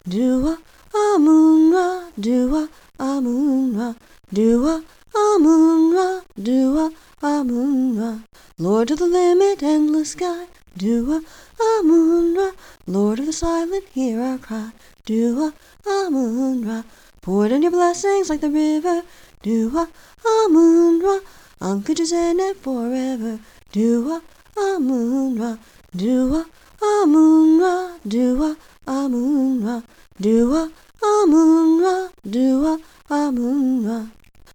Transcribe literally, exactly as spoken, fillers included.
Dua Amun-Ra, Dua Amun-Ra, Dua Amun-Ra, Dua Amun-Ra. Lord of the limit, endless sky, Dua Amun-Ra. Lord of the silent, hear our cry, Dua Amun-Ra. Pour down your blessings like the river, Dua Amun-Ra. Ankh-Khnum forever, Dua Amun-Ra, Dua Amun-Ra, Dua Amun-Ra, Dua Amun-Ra, Dua Amun-Ra.